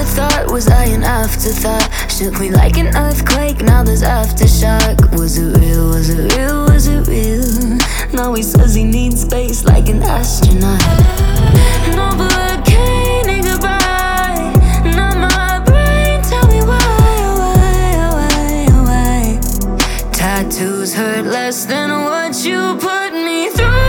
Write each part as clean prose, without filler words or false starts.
thought, was I an afterthought? Shook me like an earthquake, now there's aftershock. Was it real, was it real, was it real? Now he says he needs space like an astronaut. No volcano goodbye. Now my brain, tell me why. Tattoos hurt less than what you put me through.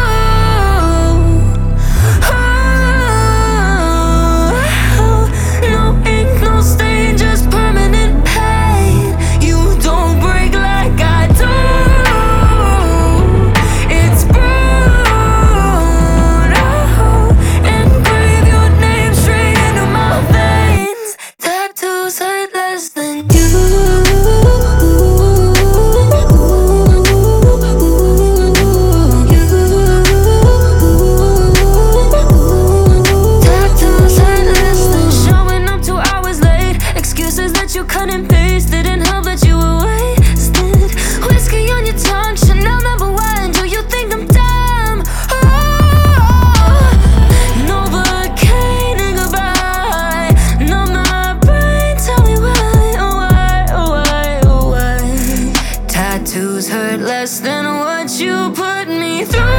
You cut and paste, didn't help that you were wasted. Whiskey on your tongue, Chanel #1. Do you think I'm dumb? Oh, no volcano goodbye. No, my brain, tell me why. Tattoos hurt less than what you put me through.